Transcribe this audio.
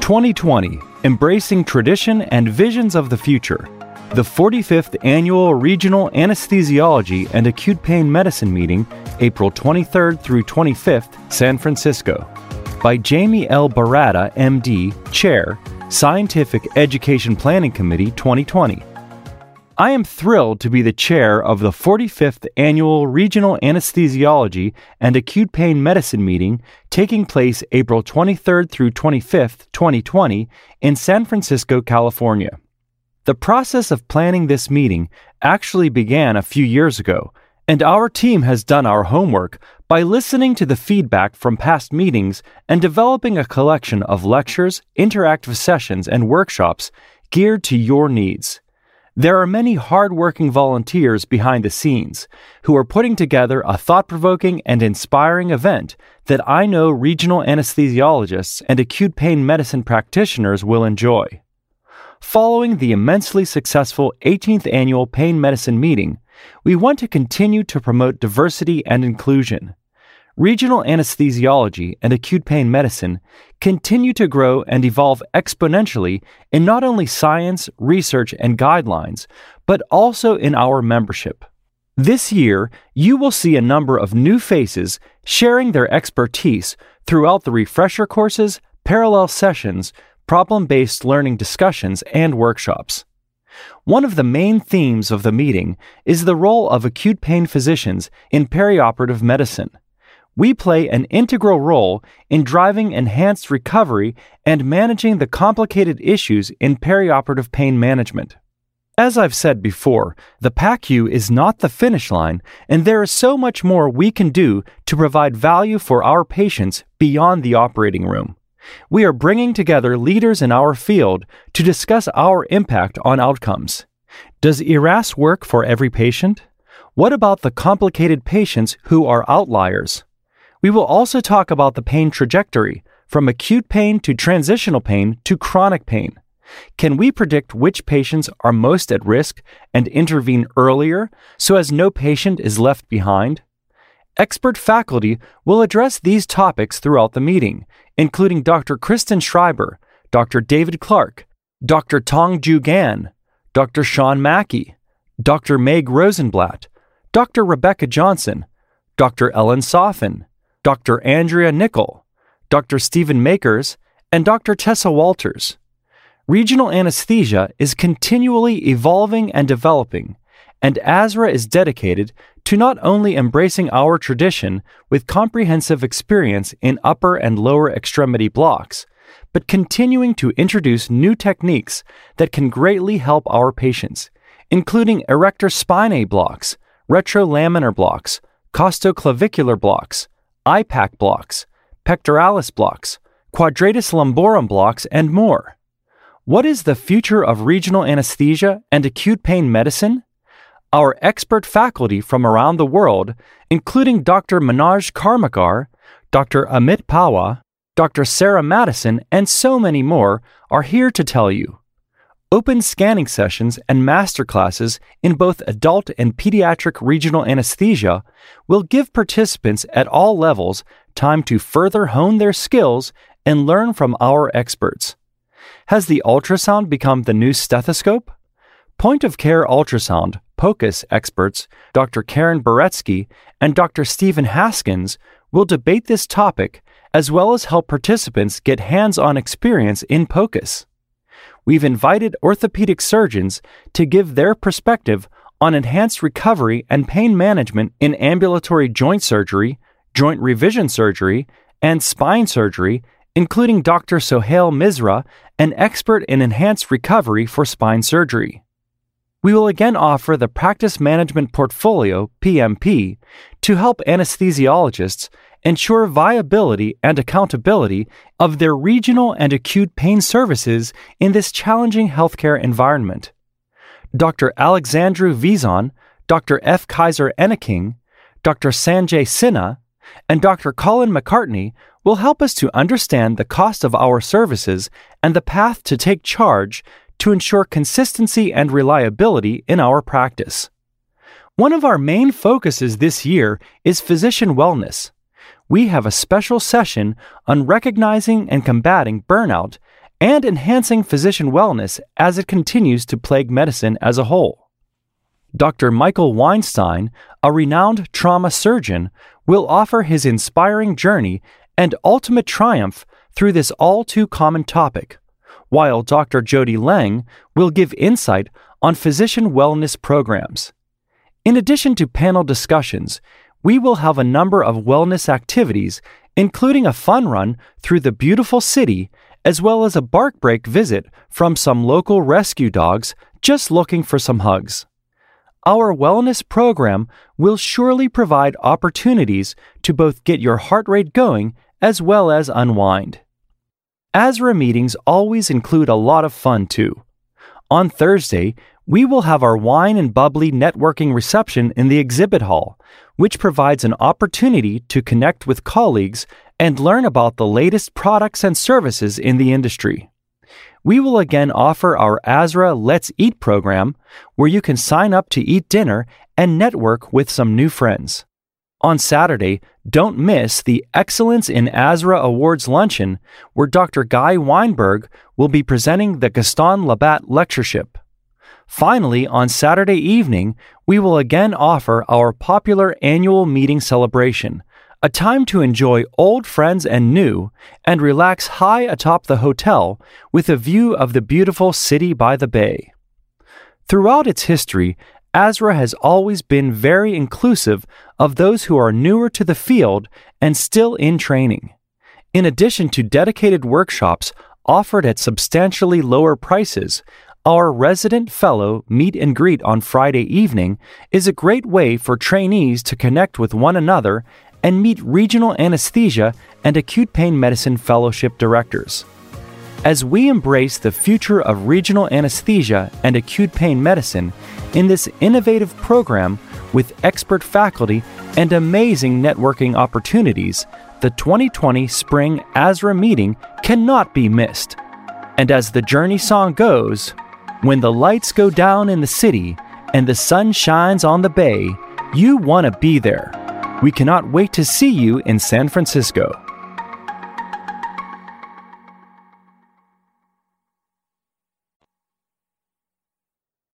2020, Embracing Tradition and Visions of the Future, the 45th Annual Regional Anesthesiology and Acute Pain Medicine Meeting, April 23rd through 25th, San Francisco. By Jamie L. Barata, MD, Chair, Scientific Education Planning Committee 2020. I am thrilled to be the chair of the 45th Annual Regional Anesthesiology and Acute Pain Medicine Meeting taking place April 23rd through 25th, 2020 in San Francisco, California. The process of planning this meeting actually began a few years ago, and our team has done our homework by listening to the feedback from past meetings and developing a collection of lectures, interactive sessions, and workshops geared to your needs. There are many hard-working volunteers behind the scenes who are putting together a thought-provoking and inspiring event that I know regional anesthesiologists and acute pain medicine practitioners will enjoy. Following the immensely successful 18th Annual Pain Medicine Meeting, we want to continue to promote diversity and inclusion. Regional anesthesiology and acute pain medicine continue to grow and evolve exponentially in not only science, research, and guidelines, but also in our membership. This year, you will see a number of new faces sharing their expertise throughout the refresher courses, parallel sessions, problem-based learning discussions, and workshops. One of the main themes of the meeting is the role of acute pain physicians in perioperative medicine. We play an integral role in driving enhanced recovery and managing the complicated issues in perioperative pain management. As I've said before, the PACU is not the finish line, and there is so much more we can do to provide value for our patients beyond the operating room. We are bringing together leaders in our field to discuss our impact on outcomes. Does ERAS work for every patient? What about the complicated patients who are outliers? We will also talk about the pain trajectory, from acute pain to transitional pain to chronic pain. Can we predict which patients are most at risk and intervene earlier so as no patient is left behind? Expert faculty will address these topics throughout the meeting, including Dr. Kristen Schreiber, Dr. David Clark, Dr. Tong-Ju Gan, Dr. Sean Mackey, Dr. Meg Rosenblatt, Dr. Rebecca Johnson, Dr. Ellen Soffin, Dr. Andrea Nickel, Dr. Stephen Makers, and Dr. Tessa Walters. Regional anesthesia is continually evolving and developing, and ASRA is dedicated to not only embracing our tradition with comprehensive experience in upper and lower extremity blocks, but continuing to introduce new techniques that can greatly help our patients, including erector spinae blocks, retrolaminar blocks, costoclavicular blocks, IPAC blocks, pectoralis blocks, quadratus lumborum blocks, and more. What is the future of regional anesthesia and acute pain medicine? Our expert faculty from around the world, including Dr. Manoj Karmakar, Dr. Amit Pahwa, Dr. Sarah Madison, and so many more, are here to tell you. Open scanning sessions and masterclasses in both adult and pediatric regional anesthesia will give participants at all levels time to further hone their skills and learn from our experts. Has the ultrasound become the new stethoscope? Point-of-care ultrasound, POCUS experts, Dr. Karen Beretsky and Dr. Stephen Haskins will debate this topic as well as help participants get hands-on experience in POCUS. We've invited orthopedic surgeons to give their perspective on enhanced recovery and pain management in ambulatory joint surgery, joint revision surgery, and spine surgery, including Dr. Sohail Misra, an expert in enhanced recovery for spine surgery. We will again offer the Practice Management Portfolio, PMP, to help anesthesiologists ensure viability and accountability of their regional and acute pain services in this challenging healthcare environment. Dr. Alexandru Vizon, Dr. F. Kaiser Enneking, Dr. Sanjay Sinha, and Dr. Colin McCartney will help us to understand the cost of our services and the path to take charge to ensure consistency and reliability in our practice. One of our main focuses this year is physician wellness. We have a special session on recognizing and combating burnout and enhancing physician wellness as it continues to plague medicine as a whole. Dr. Michael Weinstein, a renowned trauma surgeon, will offer his inspiring journey and ultimate triumph through this all-too-common topic, while Dr. Jody Lang will give insight on physician wellness programs. In addition to panel discussions, we will have a number of wellness activities, including a fun run through the beautiful city, as well as a bark break visit from some local rescue dogs just looking for some hugs. Our wellness program will surely provide opportunities to both get your heart rate going as well as unwind. ASRA meetings always include a lot of fun too. On Thursday, we will have our wine and bubbly networking reception in the exhibit hall, which provides an opportunity to connect with colleagues and learn about the latest products and services in the industry. We will again offer our ASRA Let's Eat program, where you can sign up to eat dinner and network with some new friends. On Saturday, don't miss the Excellence in ASRA Awards Luncheon, where Dr. Guy Weinberg will be presenting the Gaston Labat Lectureship. Finally, on Saturday evening, we will again offer our popular annual meeting celebration, a time to enjoy old friends and new, and relax high atop the hotel with a view of the beautiful city by the bay. Throughout its history, ASRA has always been very inclusive of those who are newer to the field and still in training. In addition to dedicated workshops offered at substantially lower prices, our resident fellow meet and greet on Friday evening is a great way for trainees to connect with one another and meet regional anesthesia and acute pain medicine fellowship directors. As we embrace the future of regional anesthesia and acute pain medicine in this innovative program with expert faculty and amazing networking opportunities, the 2020 Spring ASRA meeting cannot be missed. And as the Journey song goes, when the lights go down in the city and the sun shines on the bay, you want to be there. We cannot wait to see you in San Francisco.